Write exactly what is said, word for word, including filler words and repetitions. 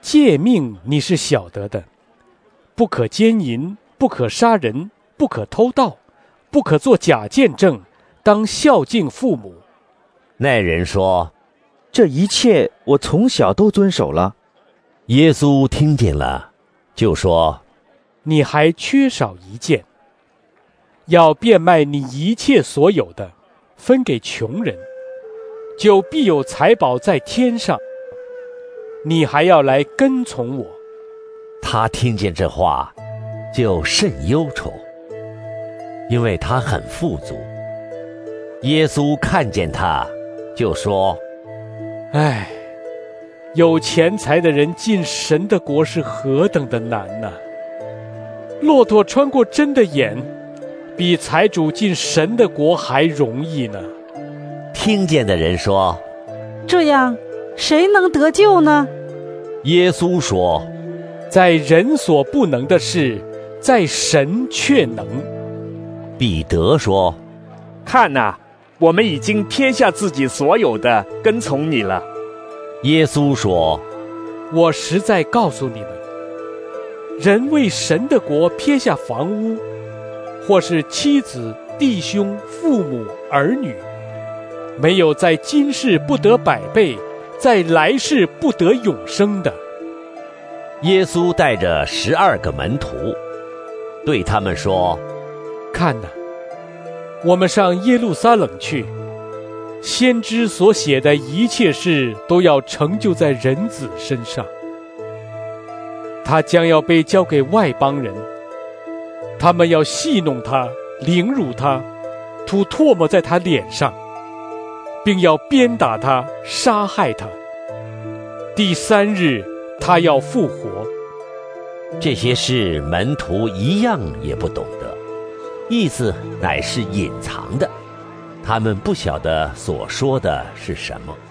诫命你是晓得的，不可奸淫，不可杀人，不可偷盗，不可作假见证，当孝敬父母。” 那人说：“ 这一切我从小都遵守了。” 耶稣听见了，就说：“ 你还缺少一件，要变卖你一切所有的，分给穷人，就必有财宝在天上。你还要来跟从我。” 他听见这话，就甚忧愁，因为他很富足。耶稣看见他，就说：“ 唉，有钱财的人进神的国是何等的难呢、啊！骆驼穿过针的眼，比财主进神的国还容易呢。” 听见的人说：“ 这样，谁能得救呢？” 耶稣说：“ 在人所不能的事，在神却能。” 彼得说：“ 看哪、啊，我们已经撇下自己所有的，跟从你了。” 耶稣说：“ 我实在告诉你们，人为神的国撇下房屋，或是妻子、弟兄、父母、儿女，没有在今世不得百倍，在来世不得永生的。” 耶稣带着十二个门徒，对他们说：“ 看哪，我们上耶路撒冷去，先知所写的一切事都要成就在人子身上。他将要被交给外邦人，他们要戏弄他，凌辱他，吐唾沫在他脸上，并要鞭打他，杀害他。第三日他要复活。” 这些事门徒一样也不懂得，意思乃是隐藏的，他们不晓得所说的是什么。